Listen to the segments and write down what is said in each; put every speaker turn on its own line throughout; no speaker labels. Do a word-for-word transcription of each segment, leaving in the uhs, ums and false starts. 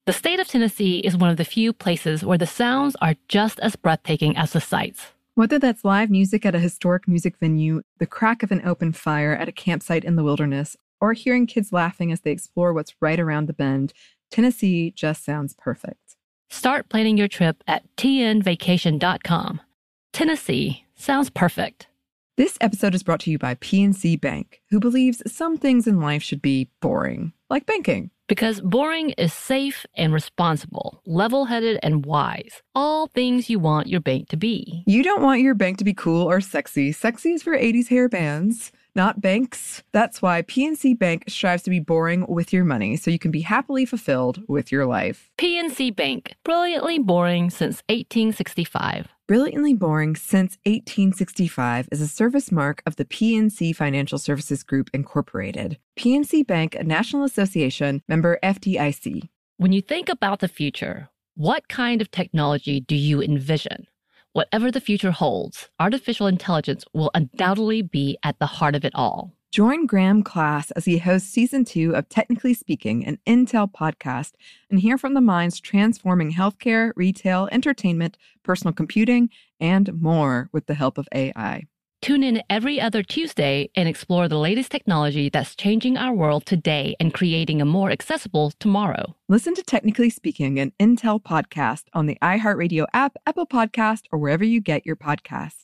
The state of Tennessee is one of the few places where the sounds are just as breathtaking as the sights.
Whether that's live music at a historic music venue, the crack of an open fire at a campsite in the wilderness, or hearing kids laughing as they explore what's right around the bend, Tennessee just sounds perfect.
Start planning your trip at T N vacation dot com. Tennessee sounds perfect.
This episode is brought to you by P N C Bank, who believes some things in life should be boring, like banking.
Because boring is safe and responsible, level-headed and wise. All things you want your bank to be.
You don't want your bank to be cool or sexy. Sexy is for eighties hair bands, not banks. That's why P N C Bank strives to be boring with your money so you can be happily fulfilled with your life.
P N C Bank, brilliantly boring since eighteen sixty-five.
Brilliantly Boring Since eighteen sixty-five is a service mark of the P N C Financial Services Group, Incorporated. P N C Bank, a National Association, member F D I C.
When you think about the future, what kind of technology do you envision? Whatever the future holds, artificial intelligence will undoubtedly be at the heart of it all.
Join Graham Class as he hosts season two of Technically Speaking, an Intel podcast, and hear from the minds transforming healthcare, retail, entertainment, personal computing, and more with the help of A I.
Tune in every other Tuesday and explore the latest technology that's changing our world today and creating a more accessible tomorrow.
Listen to Technically Speaking, an Intel podcast on the iHeartRadio app, Apple Podcast, or wherever you get your podcasts.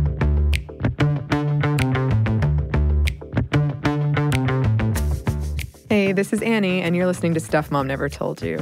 Hey, this is Annie, and you're listening to Stuff Mom Never Told You.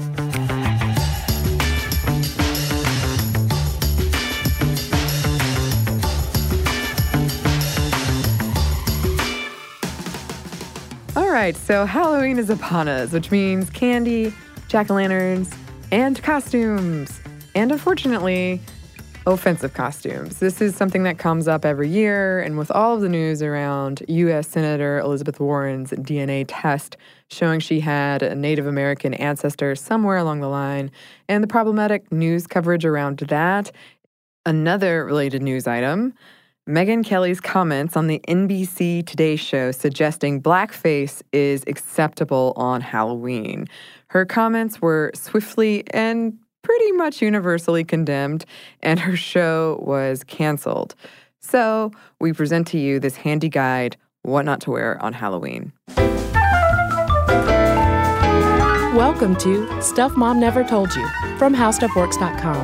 All right, so Halloween is upon us, which means candy, jack-o'-lanterns, and costumes. And unfortunately, offensive costumes. This is something that comes up every year, and with all of the news around U S Senator Elizabeth Warren's D N A test showing she had a Native American ancestor somewhere along the line, and the problematic news coverage around that, another related news item, Megyn Kelly's comments on the N B C Today show suggesting blackface is acceptable on Halloween. Her comments were swiftly and pretty much universally condemned, and her show was canceled. So we present to you this handy guide, What Not to Wear on Halloween.
Welcome to Stuff Mom Never Told You from How Stuff Works dot com.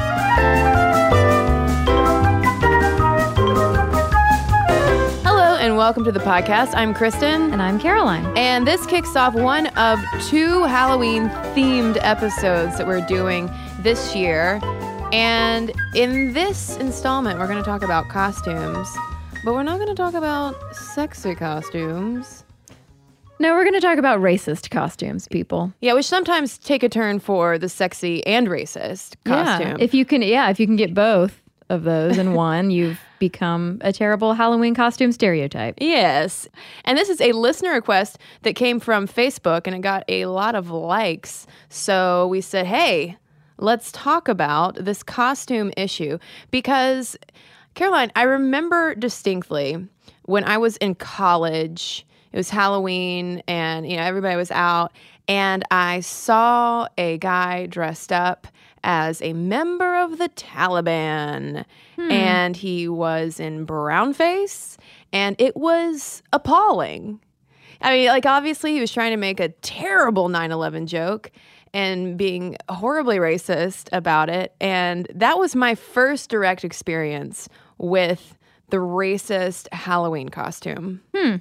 And welcome to the podcast. I'm Kristen.
And I'm Caroline.
And this kicks off one of two Halloween-themed episodes that we're doing this year. And in this installment, we're going to talk about costumes. But we're not going to talk about sexy costumes.
No, we're going to talk about racist costumes, people.
Yeah, which sometimes take a turn for the sexy and racist costume.
Yeah, if you can, yeah, if you can get both of those in one, you've become a terrible Halloween costume stereotype.
Yes. And this is a listener request that came from Facebook, and it got a lot of likes. So we said, hey, let's talk about this costume issue. Because, Caroline, I remember distinctly when I was in college, it was Halloween, and you know everybody was out, and I saw a guy dressed up as a member of the Taliban. Hmm. And he was in brownface, and it was appalling. I mean, like, obviously he was trying to make a terrible nine eleven joke and being horribly racist about it. And that was my first direct experience with the racist Halloween costume.
Hmm.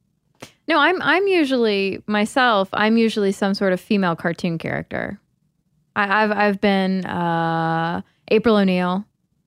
No, I'm I'm usually, myself, I'm usually some sort of female cartoon character. I, I've I've been uh, April O'Neil,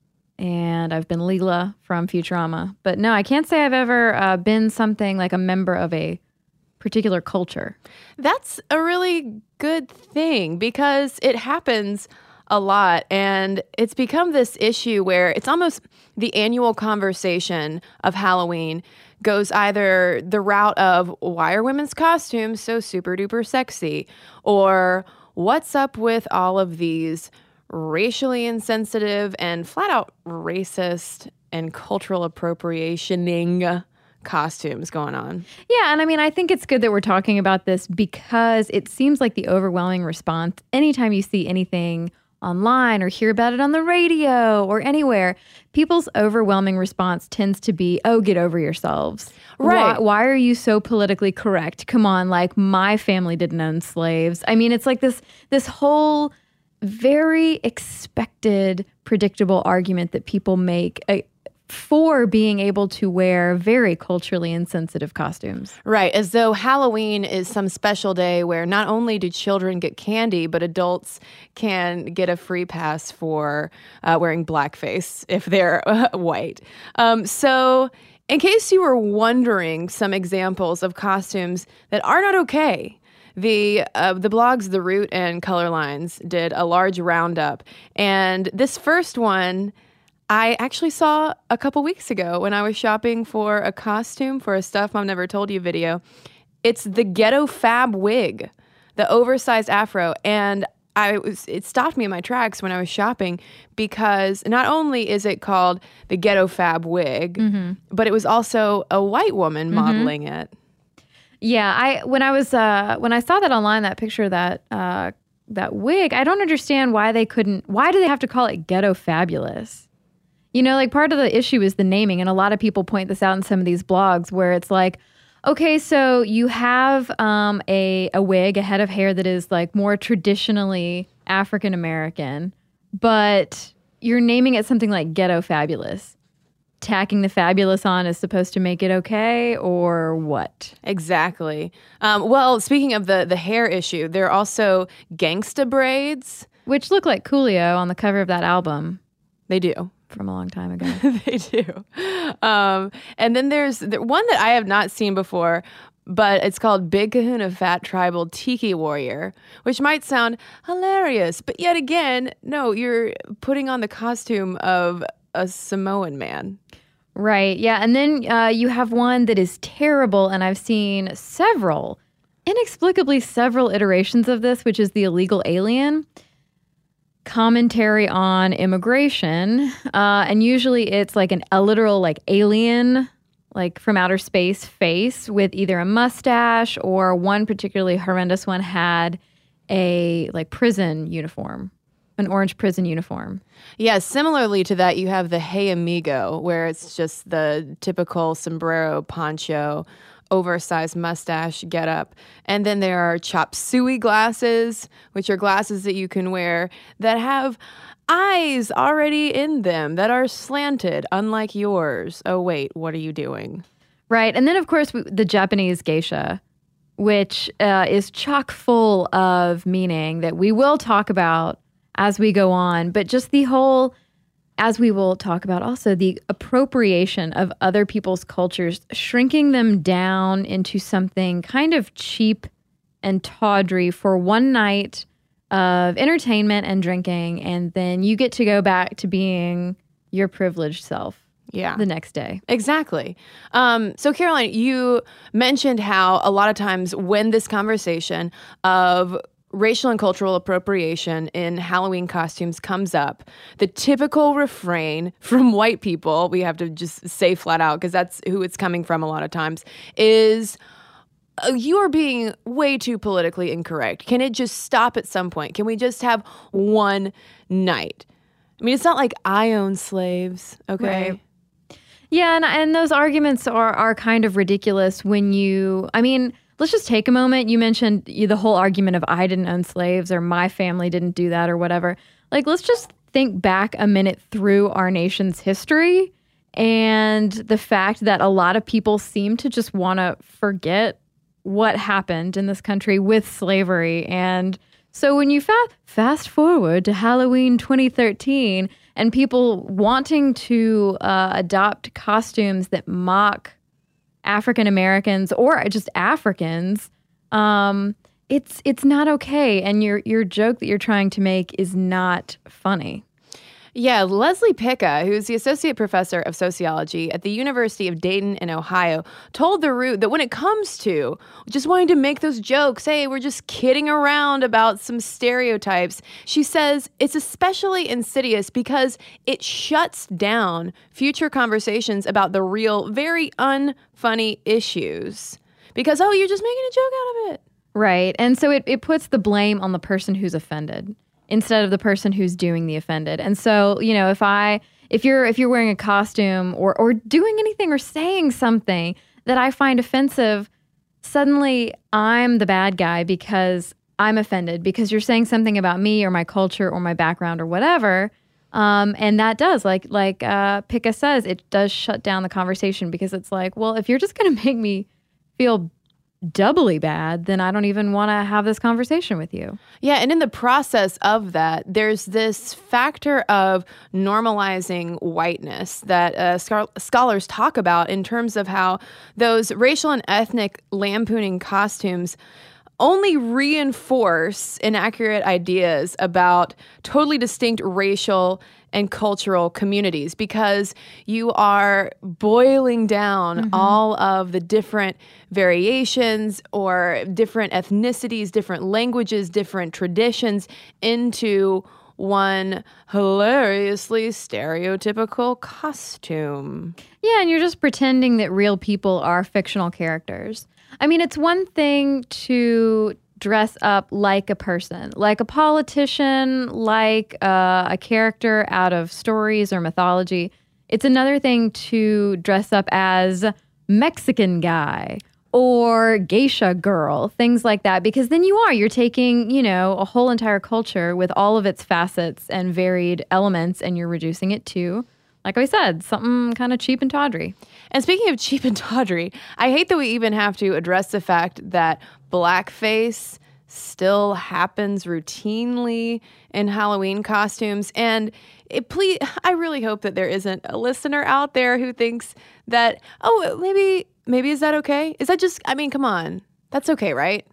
and I've been Leela from Futurama. But no, I can't say I've ever uh, been something like a member of a particular culture.
That's a really good thing because it happens a lot, and it's become this issue where it's almost the annual conversation of Halloween goes either the route of why are women's costumes so super duper sexy, or what's up with all of these racially insensitive and flat out racist and cultural appropriationing costumes going on.
Yeah, and I mean, I think it's good that we're talking about this because it seems like the overwhelming response anytime you see anything online or hear about it on the radio or anywhere, people's overwhelming response tends to be, oh, get over yourselves.
Right.
Why, why are you so politically correct? Come on, like my family didn't own slaves. I mean, it's like this this whole very expected, predictable argument that people make uh, for being able to wear very culturally insensitive costumes.
Right, as though Halloween is some special day where not only do children get candy, but adults can get a free pass for uh, wearing blackface if they're uh, white. Um, so in case you were wondering some examples of costumes that are not okay, The uh, the blogs The Root and Colorlines did a large roundup. And this first one I actually saw a couple weeks ago when I was shopping for a costume for a Stuff Mom Never Told You video. It's the Ghetto Fab wig, the oversized afro. And I was it stopped me in my tracks when I was shopping because not only is it called the Ghetto Fab wig, mm-hmm. but it was also a white woman mm-hmm. modeling it.
Yeah, I when I was uh, when I saw that online, that picture of that uh, that wig, I don't understand why they couldn't. Why do they have to call it Ghetto Fabulous? You know, like part of the issue is the naming, and a lot of people point this out in some of these blogs where it's like, okay, so you have um, a a wig, a head of hair that is like more traditionally African American, but you're naming it something like Ghetto Fabulous. Tacking the fabulous on is supposed to make it okay, or what?
Exactly. Um, well, speaking of the, the hair issue, there are also gangsta braids.
Which look like Coolio on the cover of that album.
They do.
From a long time ago.
They do. Um, and then there's the one that I have not seen before, but it's called Big Kahuna Fat Tribal Tiki Warrior, which might sound hilarious. But yet again, no, you're putting on the costume of a Samoan man.
Right. Yeah. And then uh, you have one that is terrible. And I've seen several, inexplicably several iterations of this, which is the illegal alien commentary on immigration. Uh, and usually it's like an, a literal like alien, like from outer space face with either a mustache or one particularly horrendous one had a like prison uniform. An orange prison uniform.
Yeah, similarly to that, you have the Hey Amigo, where it's just the typical sombrero, poncho, oversized mustache getup. And then there are chop suey glasses, which are glasses that you can wear that have eyes already in them that are slanted, unlike yours. Oh, wait, what are you doing?
Right. And then, of course, the Japanese geisha, which uh, is chock full of meaning that we will talk about as we go on, but just the whole, as we will talk about also, the appropriation of other people's cultures, shrinking them down into something kind of cheap and tawdry for one night of entertainment and drinking, and then you get to go back to being your privileged self.
Yeah.
The next day.
Exactly. Um, so, Caroline, you mentioned how a lot of times when this conversation of racial and cultural appropriation in Halloween costumes comes up, the typical refrain from white people, we have to just say flat out because that's who it's coming from a lot of times, is uh, you are being way too politically incorrect. Can it just stop at some point? Can we just have one night? I mean, it's not like I own slaves, okay?
Right. Yeah, and, and those arguments are, are kind of ridiculous when you, I mean, let's just take a moment. You mentioned the whole argument of I didn't own slaves or my family didn't do that or whatever. Like, let's just think back a minute through our nation's history and the fact that a lot of people seem to just want to forget what happened in this country with slavery. And so when you fa- fast forward to Halloween twenty thirteen and people wanting to uh, adopt costumes that mock African Americans or just Africans, um, it's it's not okay. And your your joke that you're trying to make is not funny.
Yeah, Leslie Picca, who's the associate professor of sociology at the University of Dayton in Ohio, told The Root that when it comes to just wanting to make those jokes, hey, we're just kidding around about some stereotypes, she says it's especially insidious because it shuts down future conversations about the real, very unfunny issues. Because, oh, you're just making a joke out of it.
Right. And so it, it puts the blame on the person who's offended instead of the person who's doing the offended. And so, you know, if I if you're if you're wearing a costume or or doing anything or saying something that I find offensive, suddenly I'm the bad guy because I'm offended because you're saying something about me or my culture or my background or whatever. Um, and that does, like like uh, Picca says, it does shut down the conversation because it's like, well, if you're just going to make me feel doubly bad, then I don't even want to have this conversation with you.
Yeah, and in the process of that, there's this factor of normalizing whiteness that uh, sc- scholars talk about in terms of how those racial and ethnic lampooning costumes only reinforce inaccurate ideas about totally distinct racial and cultural communities because you are boiling down mm-hmm. all of the different variations or different ethnicities, different languages, different traditions into one hilariously stereotypical costume.
Yeah, and you're just pretending that real people are fictional characters. I mean, it's one thing to dress up like a person, like a politician, like uh, a character out of stories or mythology. It's another thing to dress up as Mexican guy or geisha girl, things like that, because then you are, you're taking, you know, a whole entire culture with all of its facets and varied elements, and you're reducing it to, like I said, something kind of cheap and tawdry.
And speaking of cheap and tawdry, I hate that we even have to address the fact that blackface still happens routinely in Halloween costumes. And it, please, I really hope that there isn't a listener out there who thinks that, oh, maybe, maybe is that okay? Is that just, I mean, come on. That's okay, right?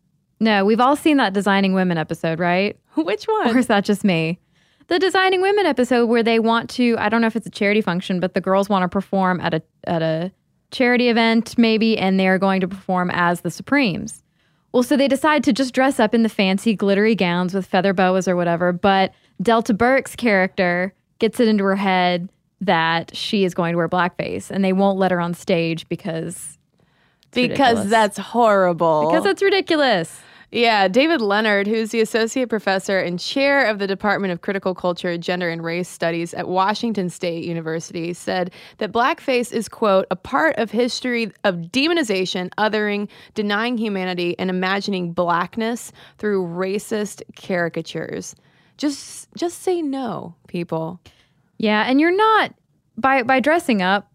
No, we've all seen that Designing Women episode, right?
Which one?
Or is that just me? The Designing Women episode where they want to, I don't know if it's a charity function, but the girls want to perform at a at a charity event maybe, and they're going to perform as the Supremes. Well, so they decide to just dress up in the fancy glittery gowns with feather boas or whatever, but Delta Burke's character gets it into her head that she is going to wear blackface, and they won't let her on stage because
Because
ridiculous.
That's horrible.
Because it's ridiculous.
Yeah, David Leonard, who's the associate professor and chair of the Department of Critical Culture, Gender, and Race Studies at Washington State University, said that blackface is, quote, a part of history of demonization, othering, denying humanity, and imagining blackness through racist caricatures. Just, just say no, people.
Yeah, and you're not, by by dressing up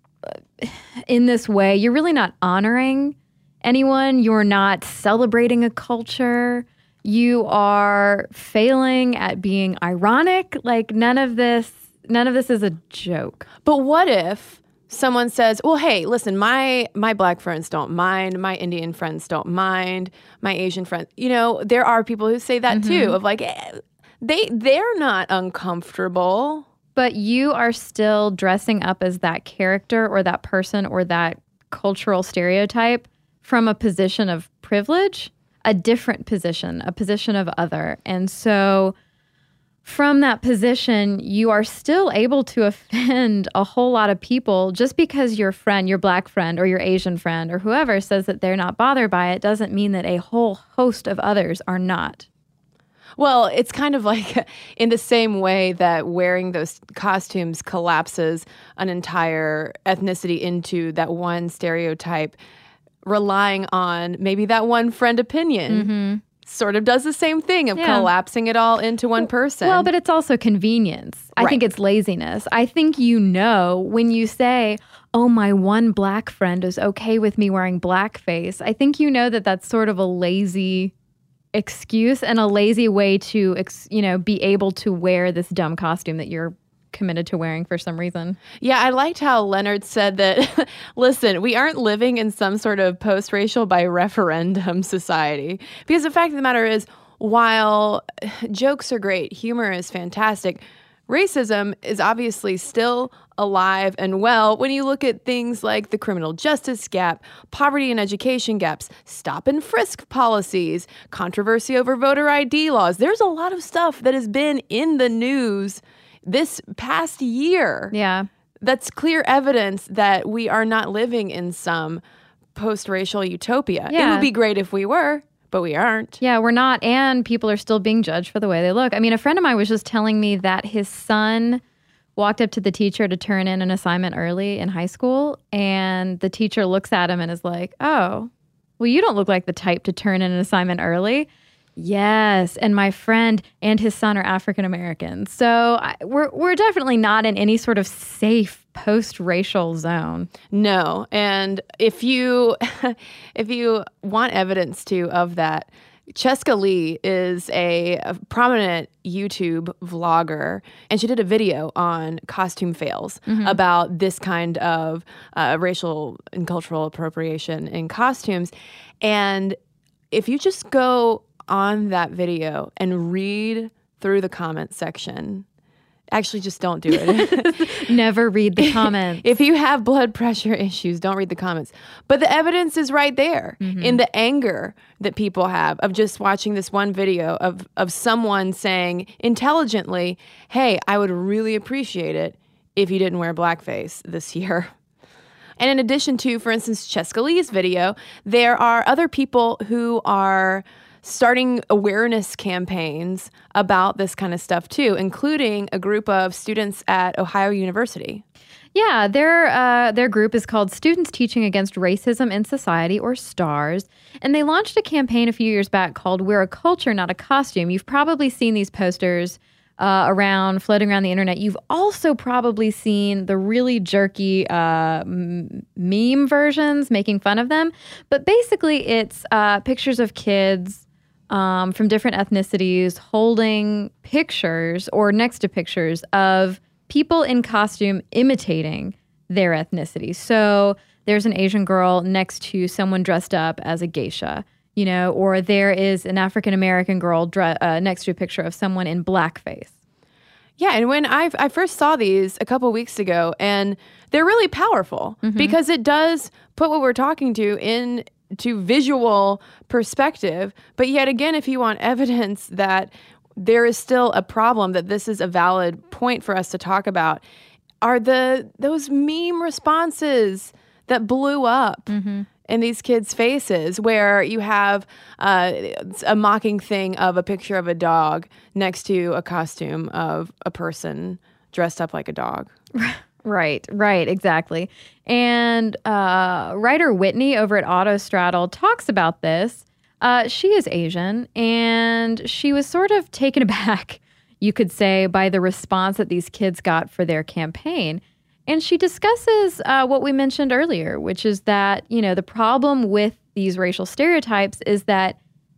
in this way, you're really not honoring anyone. You're not celebrating a culture. You are failing at being ironic. Like none of this, none of this is a joke.
But what if someone says, well, hey, listen, my my black friends don't mind, my Indian friends don't mind, my Asian friends, you know, there are people who say that mm-hmm. too, of like, eh, they they're not uncomfortable.
But you are still dressing up as that character or that person or that cultural stereotype from a position of privilege, a different position, a position of other. And so from that position, you are still able to offend a whole lot of people just because your friend, your black friend or your Asian friend or whoever says that they're not bothered by it doesn't mean that a whole host of others are not.
Well, it's kind of like in the same way that wearing those costumes collapses an entire ethnicity into that one stereotype, relying on maybe that one friend opinion mm-hmm. sort of does the same thing of yeah. collapsing it all into one person.
Well, but it's also convenience. I right. think it's laziness. I think you know when you say, oh, my one black friend is okay with me wearing blackface, I think you know that that's sort of a lazy excuse and a lazy way to, ex- you know, be able to wear this dumb costume that you're committed to wearing for some reason.
Yeah, I liked how Leonard said that, listen, we aren't living in some sort of post-racial by referendum society. Because the fact of the matter is, while jokes are great, humor is fantastic, racism is obviously still alive and well when you look at things like the criminal justice gap, poverty and education gaps, stop and frisk policies, controversy over voter I D laws. There's a lot of stuff that has been in the news this past year.
Yeah.
That's clear evidence that we are not living in some post-racial utopia.
Yeah.
It would be great if we were, but we aren't.
Yeah, we're not. And people are still being judged for the way they look. I mean, a friend of mine was just telling me that his son walked up to the teacher to turn in an assignment early in high school. And the teacher looks at him and is like, oh, well, you don't look like the type to turn in an assignment early. Yes, and my friend and his son are African American. So I, we're we're definitely not in any sort of safe post-racial zone.
No, and if you if you want evidence too of that, Cheska Lee is a, a prominent YouTube vlogger, and she did a video on costume fails mm-hmm. about this kind of uh, racial and cultural appropriation in costumes. And if you just go on that video and read through the comment section, actually just don't do it.
Never read the comments.
If you have blood pressure issues, don't read the comments. But the evidence is right there mm-hmm. in the anger that people have of just watching this one video of, of someone saying intelligently, hey, I would really appreciate it if you didn't wear blackface this year. And in addition to, for instance, Cheska Lee's video, there are other people who are starting awareness campaigns about this kind of stuff too, including a group of students at Ohio University.
Yeah, their uh, their group is called Students Teaching Against Racism in Society, or STARS, and they launched a campaign a few years back called We're a Culture, Not a Costume. You've probably seen these posters uh, around, floating around the internet. You've also probably seen the really jerky uh, m- meme versions making fun of them, but basically it's uh, pictures of kids Um, from different ethnicities holding pictures or next to pictures of people in costume imitating their ethnicity. So there's an Asian girl next to someone dressed up as a geisha, you know, or there is an African-American girl dre- uh, next to a picture of someone in blackface.
Yeah, and when I I first saw these a couple weeks ago, and they're really powerful mm-hmm. because it does put what we're talking to in to visual perspective. But yet again, if you want evidence that there is still a problem, that this is a valid point for us to talk about, are the those meme responses that blew up mm-hmm. in these kids' faces, where you have uh, a mocking thing of a picture of a dog next to a costume of a person dressed up like a dog.
Right, right, exactly. And uh, writer Whitney over at Autostraddle talks about this. Uh, she is Asian, and she was sort of taken aback, you could say, by the response that these kids got for their campaign. And she discusses uh, what we mentioned earlier, which is that, you know, the problem with these racial stereotypes is that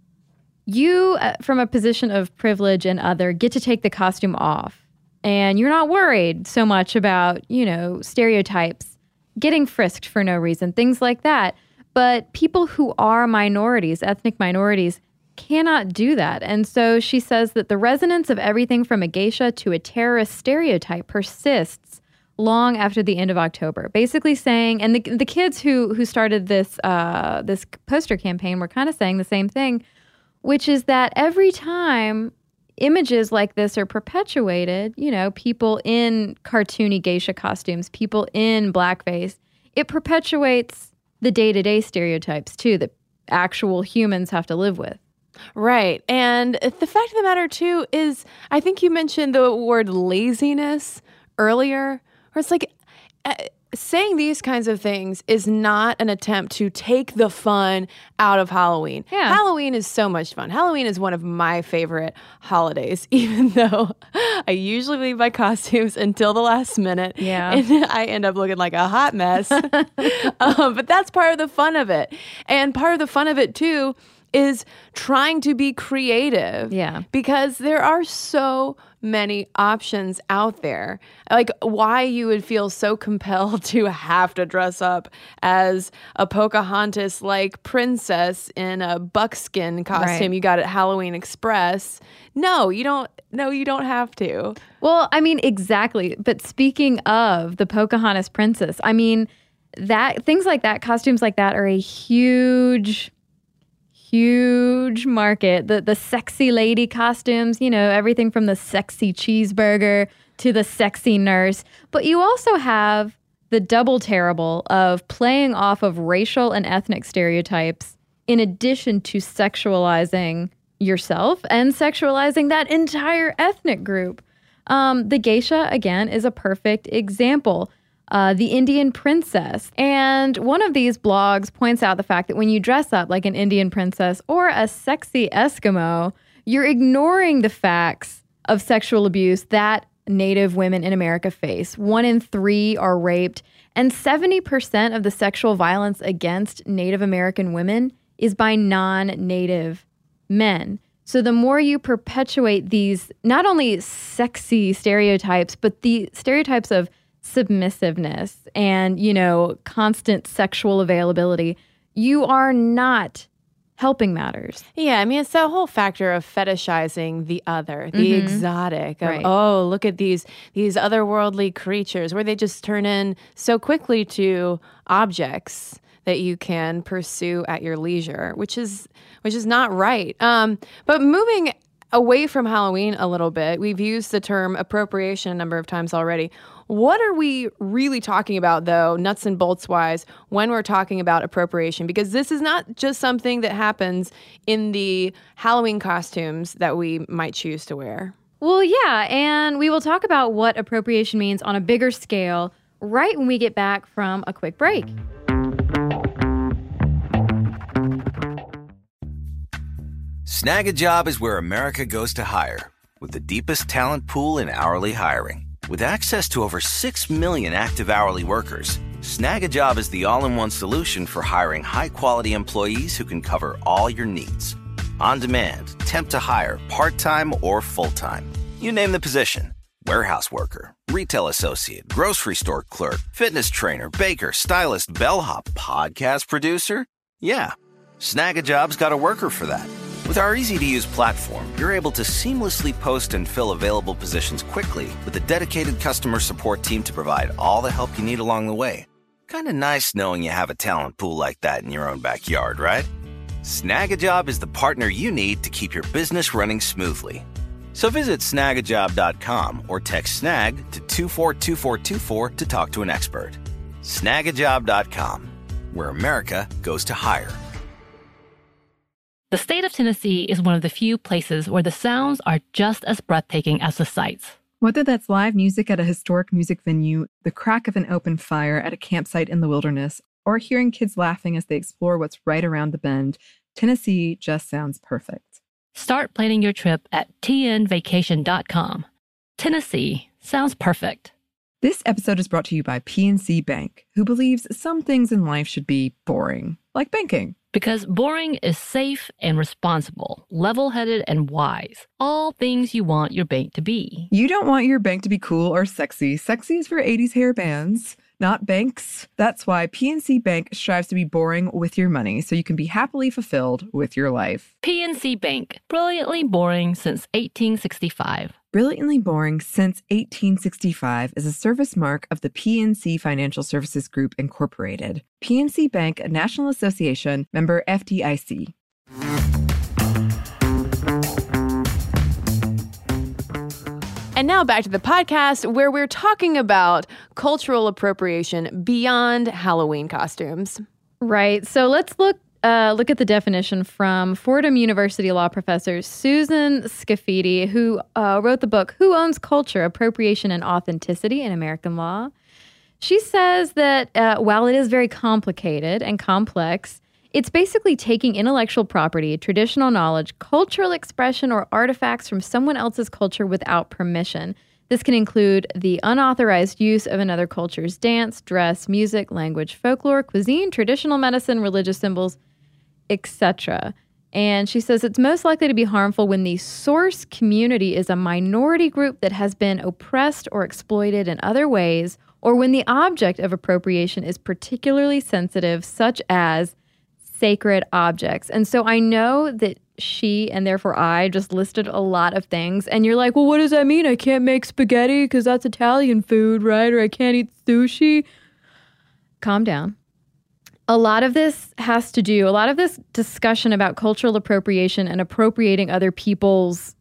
you, uh, from a position of privilege and other, get to take the costume off. And you're not worried so much about, you know, stereotypes, getting frisked for no reason, things like that. But people who are minorities, ethnic minorities, cannot do that. And so she says that the resonance of everything from a geisha to a terrorist stereotype persists long after the end of October. Basically saying, and the the kids who who started this uh, this poster campaign were kind of saying the same thing, which is that every time images like this are perpetuated, you know, people in cartoony geisha costumes, people in blackface, it perpetuates the day-to-day stereotypes, too, that actual humans have to live with.
Right. And the fact of the matter, too, is I think you mentioned the word laziness earlier, where it's like uh, saying these kinds of things is not an attempt to take the fun out of Halloween.
Yeah.
Halloween is so much fun. Halloween is one of my favorite holidays, even though I usually leave my costumes until the last minute.
Yeah.
And I end up looking like a hot mess. um, but that's part of the fun of it. And part of the fun of it, too, is trying to be creative.
Yeah.
Because there are so many options out there. Like why you would feel so compelled to have to dress up as a Pocahontas-like princess in a buckskin costume
Right.
you got at Halloween Express. No, you don't. No, you don't have to.
Well, I mean, exactly. But speaking of the Pocahontas princess, I mean, that things like that, costumes like that are a huge, huge market. The the sexy lady costumes, you know, everything from the sexy cheeseburger to the sexy nurse. But you also have the double terrible of playing off of racial and ethnic stereotypes in addition to sexualizing yourself and sexualizing that entire ethnic group. Um, the geisha, again, is a perfect example. Uh, the Indian princess. And one of these blogs points out the fact that when you dress up like an Indian princess or a sexy Eskimo, you're ignoring the facts of sexual abuse that Native women in America face. One in three are raped, and seventy percent of the sexual violence against Native American women is by non-Native men. So the more you perpetuate these not only sexy stereotypes, but the stereotypes of submissiveness and, you know, constant sexual availability, you are not helping matters.
Yeah, I mean, it's that whole factor of fetishizing the other, the
Mhm.
exotic. Of,
Right.
oh, look at these these otherworldly creatures, where they just turn in so quickly to objects that you can pursue at your leisure, which is which is not right. Um, but moving away from Halloween a little bit, we've used the term appropriation a number of times already. What are we really talking about, though, nuts and bolts wise, when we're talking about appropriation? Because this is not just something that happens in the Halloween costumes that we might choose to wear.
Well, yeah, and we will talk about what appropriation means on a bigger scale right when we get back from a quick break.
Snag a Job is where America goes to hire, with the deepest talent pool in hourly hiring. With access to over six million active hourly workers, Snag a Job is the all-in-one solution for hiring high-quality employees who can cover all your needs. On demand, temp to hire, part-time or full-time. You name the position. Warehouse worker, retail associate, grocery store clerk, fitness trainer, baker, stylist, bellhop, podcast producer. Yeah, Snag a Job's got a worker for that. With our easy-to-use platform, you're able to seamlessly post and fill available positions quickly with a dedicated customer support team to provide all the help you need along the way. Kind of nice knowing you have a talent pool like that in your own backyard, right? Snag a Job is the partner you need to keep your business running smoothly. So visit snag a job dot com or text SNAG to two four two four two four to talk to an expert. snag a job dot com, where America goes to hire.
The state of Tennessee is one of the few places where the sounds are just as breathtaking as the sights.
Whether that's live music at a historic music venue, the crack of an open fire at a campsite in the wilderness, or hearing kids laughing as they explore what's right around the bend, Tennessee just sounds perfect.
Start planning your trip at t n vacation dot com. Tennessee sounds perfect.
This episode is brought to you by P N C Bank, who believes some things in life should be boring, like banking.
Because boring is safe and responsible, level-headed and wise. All things you want your bank to be.
You don't want your bank to be cool or sexy. Sexy is for eighties hair bands, not banks. That's why P N C Bank strives to be boring with your money so you can be happily fulfilled with your life.
P N C Bank, brilliantly boring since eighteen sixty-five.
Brilliantly Boring Since eighteen sixty-five is a service mark of the P N C Financial Services Group, Incorporated. P N C Bank, a National Association, member F D I C.
And now back to the podcast where we're talking about cultural appropriation beyond Halloween costumes.
Right. So let's look uh, look at the definition from Fordham University law professor Susan Scafidi, who uh, wrote the book Who Owns Culture? Appropriation and Authenticity in American Law. She says that uh, while it is very complicated and complex, it's basically taking intellectual property, traditional knowledge, cultural expression, or artifacts from someone else's culture without permission. This can include the unauthorized use of another culture's dance, dress, music, language, folklore, cuisine, traditional medicine, religious symbols, et cetera. And she says it's most likely to be harmful when the source community is a minority group that has been oppressed or exploited in other ways, or when the object of appropriation is particularly sensitive, such as sacred objects. And so I know that she, and therefore I, just listed a lot of things. And you're like, well, what does that mean? I can't make spaghetti because that's Italian food, right? Or I can't eat sushi. Calm down. A lot of this has to do, a lot of this discussion about cultural appropriation and appropriating other people's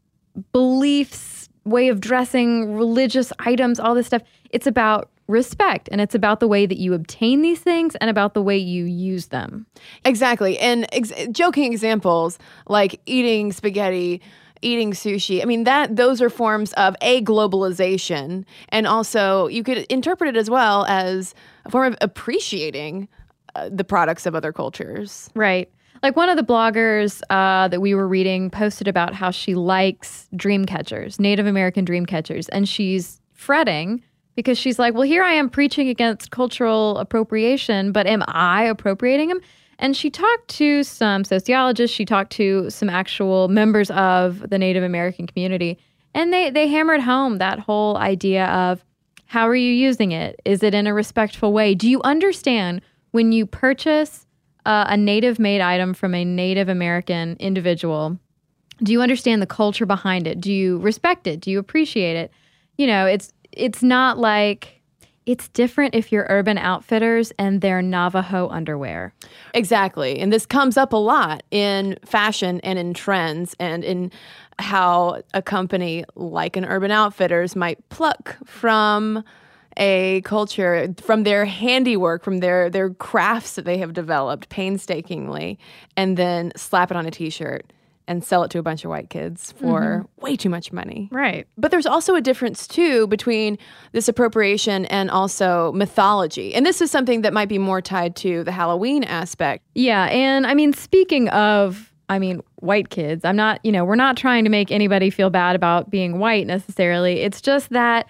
beliefs, way of dressing, religious items, all this stuff. It's about respect, and it's about the way that you obtain these things and about the way you use them.
Exactly. And ex- joking examples like eating spaghetti, eating sushi. I mean, that those are forms of a globalization. And also you could interpret it as well as a form of appreciating uh, the products of other cultures.
Right. Like one of the bloggers uh, that we were reading posted about how she likes dream catchers, Native American dream catchers. And she's fretting because she's like, well, here I am preaching against cultural appropriation, but am I appropriating them? And she talked to some sociologists. She talked to some actual members of the Native American community. And they, they hammered home that whole idea of how are you using it? Is it in a respectful way? Do you understand when you purchase uh, a Native-made item from a Native American individual, do you understand the culture behind it? Do you respect it? Do you appreciate it? You know, it's it's not like, it's different if you're Urban Outfitters and they're Navajo underwear.
Exactly. And this comes up a lot in fashion and in trends and in how a company like an Urban Outfitters might pluck from a culture, from their handiwork, from their, their crafts that they have developed painstakingly, and then slap it on a t-shirt and sell it to a bunch of white kids for mm-hmm. way too much money.
Right.
But there's also a difference, too, between this appropriation and also mythology. And this is something that might be more tied to the Halloween aspect.
Yeah. And I mean, speaking of, I mean, white kids, I'm not, you know, we're not trying to make anybody feel bad about being white necessarily. It's just that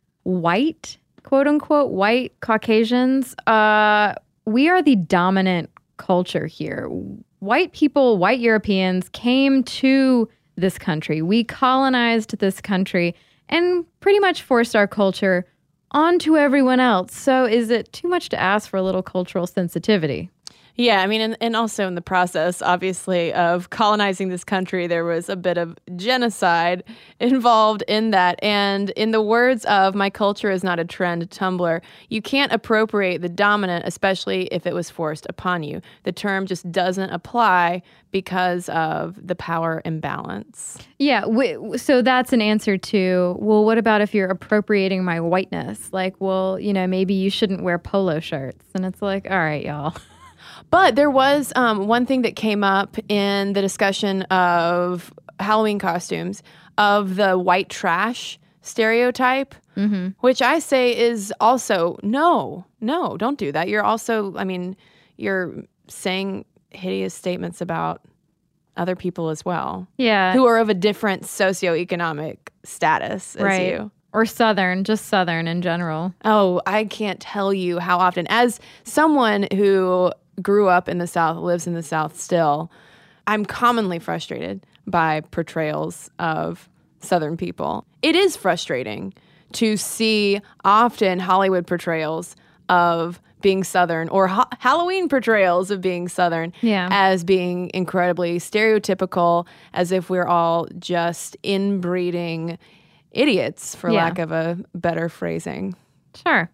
white, quote unquote, white Caucasians, uh, we are the dominant culture here. White people, white Europeans came to this country. We colonized this country and pretty much forced our culture onto everyone else. So is it too much to ask for a little cultural sensitivity?
Yeah, I mean, and, and also in the process, obviously, of colonizing this country, there was a bit of genocide involved in that. And in the words of My Culture Is Not a Trend Tumblr, you can't appropriate the dominant, especially if it was forced upon you. The term just doesn't apply because of the power imbalance.
Yeah, w- so that's an answer to, well, what about if you're appropriating my whiteness? Like, well, you know, maybe you shouldn't wear polo shirts. And it's like, all right, y'all.
But there was um, one thing that came up in the discussion of Halloween costumes of the white trash stereotype, mm-hmm. which I say is also, no, no, don't do that. You're also, I mean, you're saying hideous statements about other people as well.
Yeah.
Who are of a different socioeconomic status as
right.
you.
Or Southern, just Southern in general.
Oh, I can't tell you how often. As someone who grew up in the South, lives in the South still, I'm commonly frustrated by portrayals of Southern people. It is frustrating to see often Hollywood portrayals of being Southern or ha- Halloween portrayals of being Southern
yeah.
as being incredibly stereotypical, as if we're all just inbreeding idiots, for
yeah.
lack of a better phrasing.
Sure.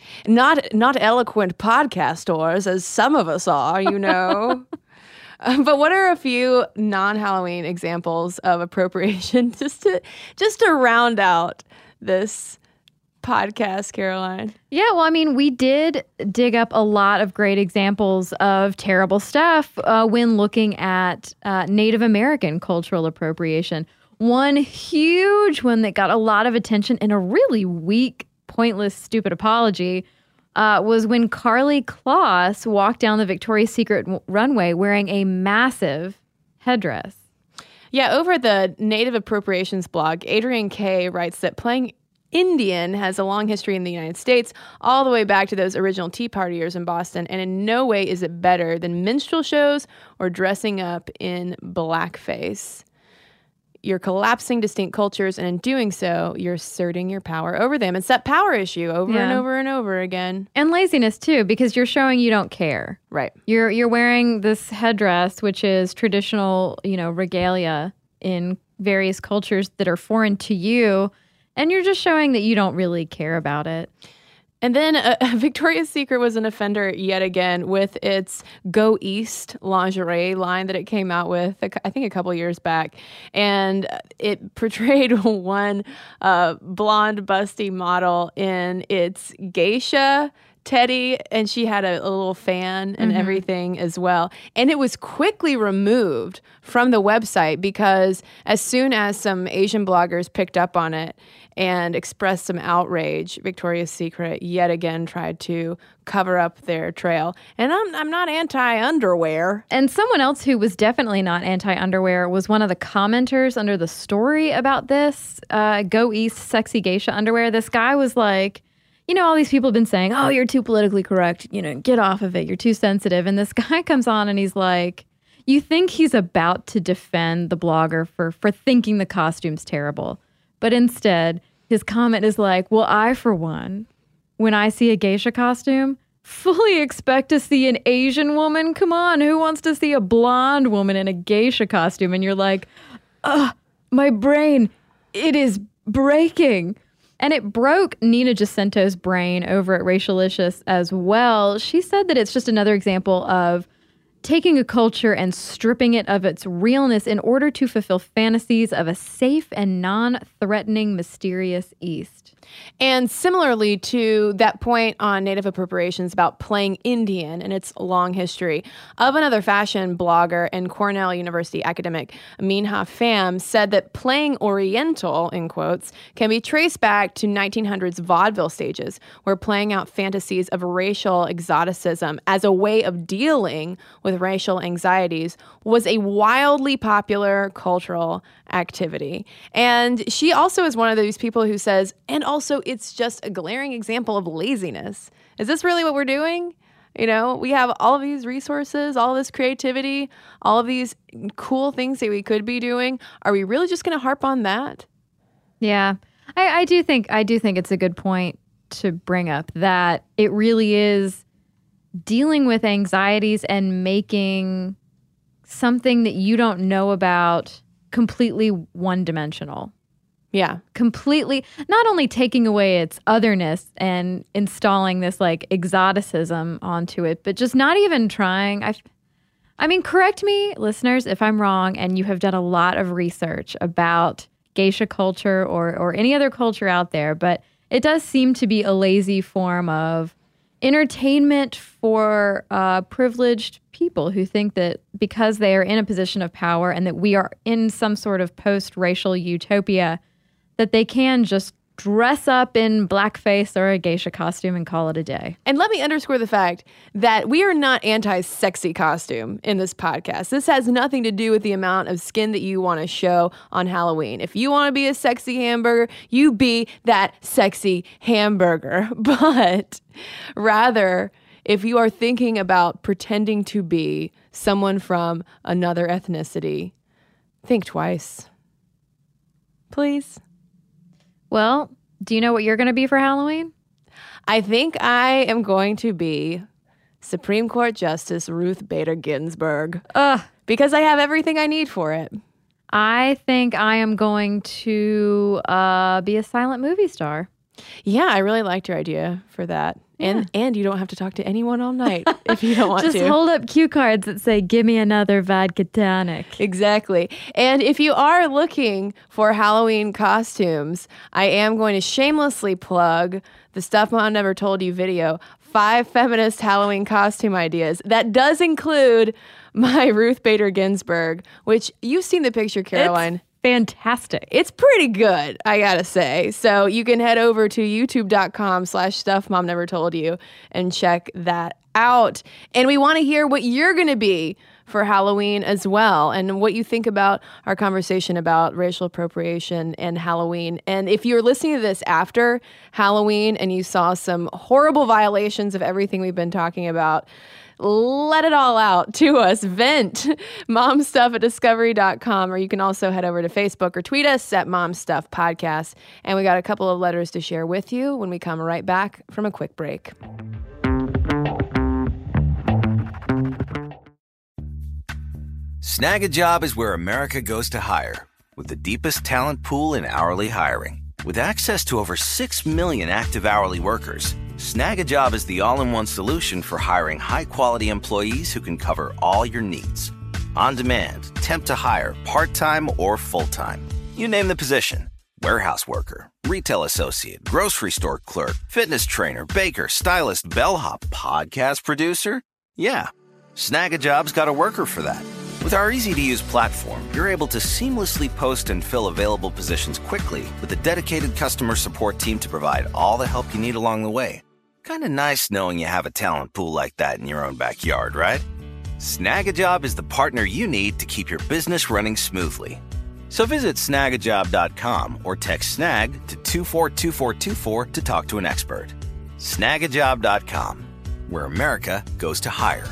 Not not eloquent podcasters, as some of us are, you know. um, but what are a few non-Halloween examples of appropriation, just to just to round out this podcast, Caroline?
Yeah, well, I mean, we did dig up a lot of great examples of terrible stuff uh, when looking at uh, Native American cultural appropriation. One huge one that got a lot of attention in a really weak, pointless, stupid apology uh, was when Karlie Kloss walked down the Victoria's Secret w- runway wearing a massive headdress.
Yeah, over the Native Appropriations blog, Adrienne Kay writes that playing Indian has a long history in the United States, all the way back to those original Tea Party years in Boston, and in no way is it better than minstrel shows or dressing up in blackface. You're collapsing distinct cultures, and in doing so, you're asserting your power over them. It's that power issue over
Yeah.
and over and over again.
And laziness too, because you're showing you don't care.
Right.
You're you're wearing this headdress, which is traditional, you know, regalia in various cultures that are foreign to you, and you're just showing that you don't really care about it.
And then uh, Victoria's Secret was an offender yet again with its Go East lingerie line that it came out with, I think, a couple years back. And it portrayed one uh, blonde, busty model in its geisha teddy, and she had a, a little fan and mm-hmm. everything as well. And it was quickly removed from the website because as soon as some Asian bloggers picked up on it and expressed some outrage, Victoria's Secret yet again tried to cover up their trail. And I'm I'm not anti-underwear.
And someone else who was definitely not anti-underwear was one of the commenters under the story about this, uh, Go East sexy geisha underwear. This guy was like, you know, all these people have been saying, oh, you're too politically correct. You know, get off of it. You're too sensitive. And this guy comes on and he's like, you think he's about to defend the blogger for, for thinking the costume's terrible. But instead, his comment is like, well, I, for one, when I see a geisha costume, fully expect to see an Asian woman. Come on, who wants to see a blonde woman in a geisha costume? And you're like, ugh, my brain, it is breaking. And it broke Nina Jacinto's brain over at Racialicious as well. She said that it's just another example of taking a culture and stripping it of its realness in order to fulfill fantasies of a safe and non-threatening, mysterious East.
And similarly to that point on Native appropriations about playing Indian and its long history, of another fashion blogger and Cornell University academic, Minha Pham, said that playing Oriental, in quotes, can be traced back to nineteen hundreds vaudeville stages, where playing out fantasies of racial exoticism as a way of dealing with racial anxieties was a wildly popular cultural activity. And she also is one of those people who says, and also it's just a glaring example of laziness. Is this really what we're doing? You know, we have all of these resources, all this creativity, all of these cool things that we could be doing. Are we really just going to harp on that?
Yeah, I, I do think I do think it's a good point to bring up that it really is dealing with anxieties and making something that you don't know about completely one-dimensional.
Yeah.
Completely, not only taking away its otherness and installing this like exoticism onto it, but just not even trying. I, I mean, correct me, listeners, if I'm wrong, and you have done a lot of research about geisha culture or or any other culture out there, but it does seem to be a lazy form of entertainment for uh, privileged people who think that because they are in a position of power and that we are in some sort of post-racial utopia, that they can just dress up in blackface or a geisha costume and call it a day.
And let me underscore the fact that we are not anti-sexy costume in this podcast. This has nothing to do with the amount of skin that you want to show on Halloween. If you want to be a sexy hamburger, you be that sexy hamburger. But rather, if you are thinking about pretending to be someone from another ethnicity, think twice. Please.
Well, do you know what you're going to be for Halloween?
I think I am going to be Supreme Court Justice Ruth Bader Ginsburg.
Ugh.
Because I have everything I need for it.
I think I am going to uh, be a silent movie star.
Yeah, I really liked your idea for that.
Yeah.
And and you don't have to talk to anyone all night if you don't want
Just
to.
Just hold up cue cards that say, give me another vodka tonic.
Exactly. And if you are looking for Halloween costumes, I am going to shamelessly plug the Stuff Mom Never Told You video, five feminist Halloween costume ideas. That does include my Ruth Bader Ginsburg, which you've seen the picture, Caroline.
It's fantastic.
It's pretty good, I gotta say. So you can head over to youtube.com slash stuff mom never told you and check that out. And we want to hear what you're going to be for Halloween as well, and what you think about our conversation about racial appropriation and Halloween. And if you're listening to this after Halloween and you saw some horrible violations of everything we've been talking about, let it all out to us. Vent. momstuff at discovery dot com, or you can also head over to Facebook or tweet us at momstuff podcast. And we got a couple of letters to share with you when we come right back from a quick break.
Snag a Job is where America goes to hire, with the deepest talent pool in hourly hiring. With access to over six million active hourly workers, Snag a Job is the all-in-one solution for hiring high-quality employees who can cover all your needs. On demand, temp to hire, part-time or full-time. You name the position. Warehouse worker, retail associate, grocery store clerk, fitness trainer, baker, stylist, bellhop, podcast producer. Yeah, Snag a Job's got a worker for that. With our easy-to-use platform, you're able to seamlessly post and fill available positions quickly with a dedicated customer support team to provide all the help you need along the way. Kind of nice knowing you have a talent pool like that in your own backyard, right? Snag a Job is the partner you need to keep your business running smoothly. So visit snag a job dot com or text SNAG to two four two four two four to talk to an expert. snag a job dot com, where America goes to hire.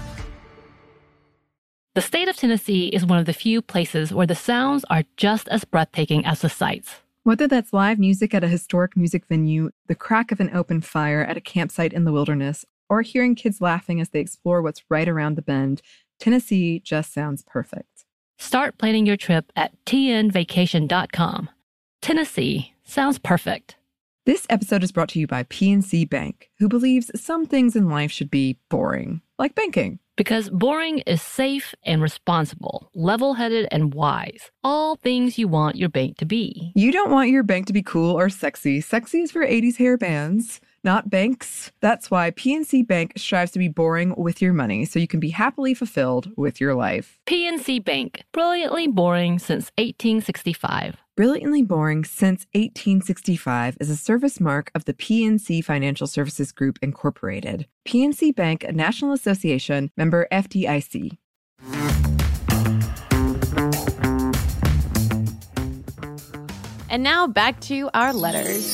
The state of Tennessee is one of the few places where the sounds are just as breathtaking as the sights.
Whether that's live music at a historic music venue, the crack of an open fire at a campsite in the wilderness, or hearing kids laughing as they explore what's right around the bend, Tennessee just sounds perfect.
Start planning your trip at T N vacation dot com. Tennessee sounds perfect.
This episode is brought to you by P N C Bank, who believes some things in life should be boring, like banking.
Because boring is safe and responsible, level-headed and wise. All things you want your bank to be.
You don't want your bank to be cool or sexy. Sexy is for eighties hair bands, not banks. That's why P N C Bank strives to be boring with your money so you can be happily fulfilled with your life.
P N C Bank, brilliantly boring since eighteen sixty-five.
Brilliantly Boring Since eighteen sixty-five is a service mark of the P N C Financial Services Group, Incorporated. P N C Bank, a National Association, member F D I C.
And now back to our letters.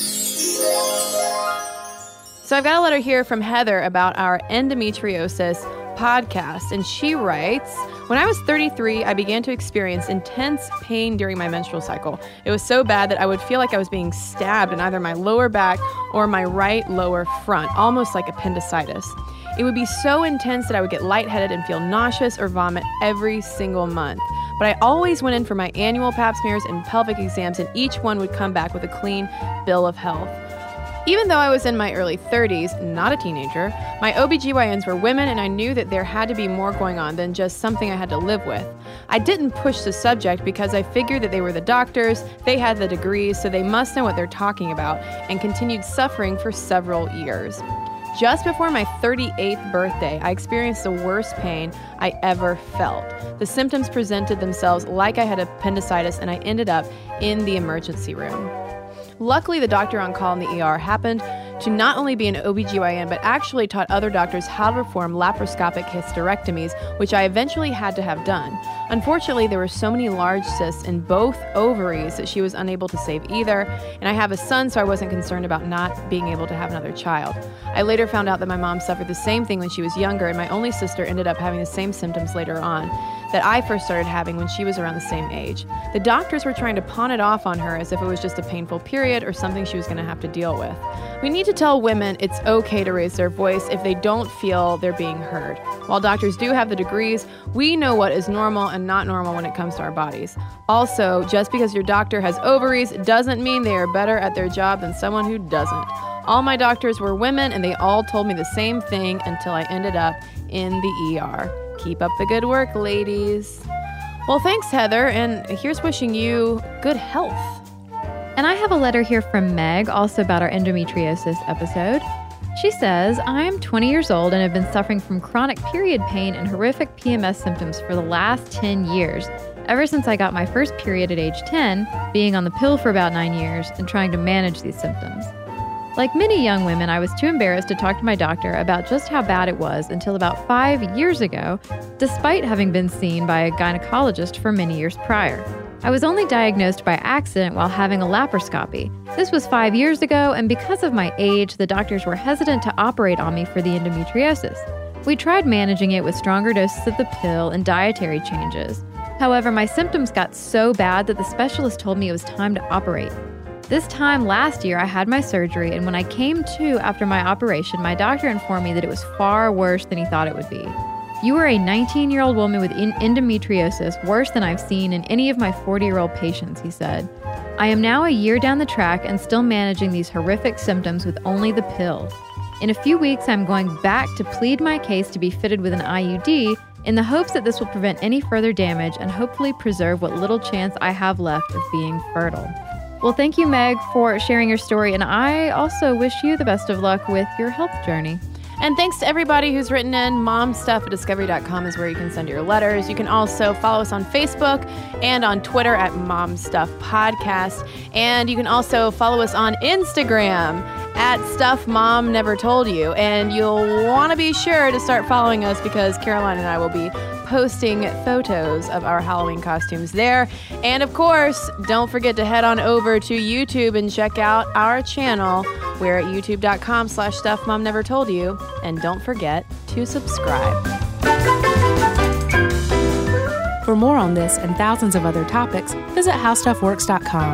So I've got a letter here from Heather about our endometriosis podcast, and she writes, when I was thirty-three, I began to experience intense pain during my menstrual cycle. It was so bad that I would feel like I was being stabbed in either my lower back or my right lower front, almost like appendicitis. It would be so intense that I would get lightheaded and feel nauseous or vomit every single month. But I always went in for my annual pap smears and pelvic exams, and each one would come back with a clean bill of health. Even though I was in my early thirties, not a teenager, my O B G Y Ns were women, and I knew that there had to be more going on than just something I had to live with. I didn't push the subject because I figured that they were the doctors, they had the degrees, so they must know what they're talking about, and continued suffering for several years. Just before my thirty-eighth birthday, I experienced the worst pain I ever felt. The symptoms presented themselves like I had appendicitis, and I ended up in the emergency room. Luckily, the doctor on call in the E R happened to not only be an O B G Y N, but actually taught other doctors how to perform laparoscopic hysterectomies, which I eventually had to have done. Unfortunately, there were so many large cysts in both ovaries that she was unable to save either, and I have a son, so I wasn't concerned about not being able to have another child. I later found out that my mom suffered the same thing when she was younger, and my only sister ended up having the same symptoms later on that I first started having when she was around the same age. The doctors were trying to pawn it off on her as if it was just a painful period or something she was going to have to deal with. We need to tell women it's okay to raise their voice if they don't feel they're being heard. While doctors do have the degrees, we know what is normal and not normal when it comes to our bodies. Also, just because your doctor has ovaries doesn't mean they are better at their job than someone who doesn't. All my doctors were women, and they all told me the same thing until I ended up in the E R. Keep up the good work, ladies. Well, thanks, Heather, and here's wishing you good health.
And I have a letter here from Meg, also about our endometriosis episode. She says, I'm twenty years old and have been suffering from chronic period pain and horrific P M S symptoms for the last ten years, ever since I got my first period at age ten, being on the pill for about nine years and trying to manage these symptoms. Like many young women, I was too embarrassed to talk to my doctor about just how bad it was until about five years ago, despite having been seen by a gynecologist for many years prior. I was only diagnosed by accident while having a laparoscopy. This was five years ago, and because of my age, the doctors were hesitant to operate on me for the endometriosis. We tried managing it with stronger doses of the pill and dietary changes. However, my symptoms got so bad that the specialist told me it was time to operate. This time last year, I had my surgery, and when I came to after my operation, my doctor informed me that it was far worse than he thought it would be. You are a nineteen-year-old woman with endometriosis, worse than I've seen in any of my forty-year-old patients, he said. I am now a year down the track and still managing these horrific symptoms with only the pill. In a few weeks, I'm going back to plead my case to be fitted with an I U D in the hopes that this will prevent any further damage and hopefully preserve what little chance I have left of being fertile. Well, thank you, Meg, for sharing your story, and I also wish you the best of luck with your health journey.
And thanks to everybody who's written in. momstuff at discovery dot com is where you can send your letters. You can also follow us on Facebook and on Twitter at momstuffpodcast. And you can also follow us on Instagram at Stuff Mom Never Told You. And you'll want to be sure to start following us because Caroline and I will be posting photos of our Halloween costumes there. And of course, don't forget to head on over to YouTube and check out our channel. We're at youtube.com slash Stuff Mom Never Told You. And don't forget to subscribe.
For more on this and thousands of other topics, visit how stuff works dot com.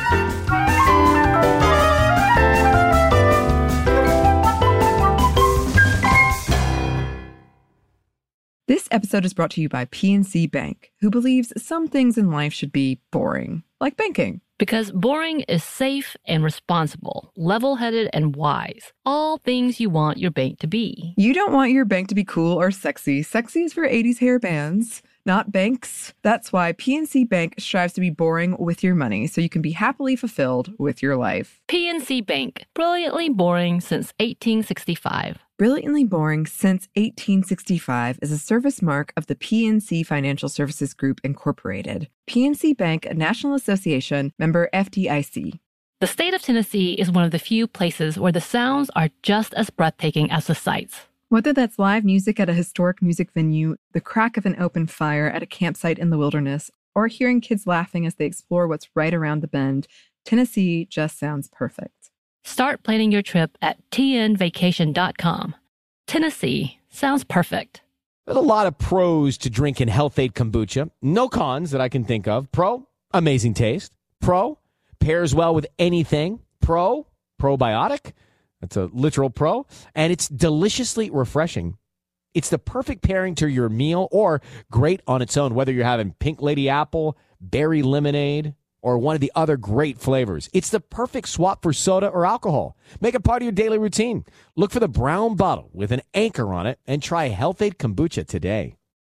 This episode is brought to you by P N C Bank, who believes some things in life should be boring, like banking.
Because boring is safe and responsible, level-headed and wise. All things you want your bank to be.
You don't want your bank to be cool or sexy. Sexy is for eighties hair bands, not banks. That's why P N C Bank strives to be boring with your money so you can be happily fulfilled with your life.
P N C Bank, brilliantly boring since eighteen sixty-five.
Brilliantly Boring Since eighteen sixty-five is a service mark of the P N C Financial Services Group, Incorporated. P N C Bank, a National Association, member F D I C.
The state of Tennessee is one of the few places where the sounds are just as breathtaking as the sights.
Whether that's live music at a historic music venue, the crack of an open fire at a campsite in the wilderness, or hearing kids laughing as they explore what's right around the bend, Tennessee just sounds perfect.
Start planning your trip at T N vacation dot com. Tennessee sounds perfect.
There's a lot of pros to drinking Health-Ade kombucha. No cons that I can think of. Pro, amazing taste. Pro, pairs well with anything. Pro, probiotic. That's a literal pro. And it's deliciously refreshing. It's the perfect pairing to your meal or great on its own, whether you're having pink lady apple, berry lemonade, or one of the other great flavors. It's the perfect swap for soda or alcohol. Make it part of your daily routine. Look for the brown bottle with an anchor on it and try Health-Ade kombucha today.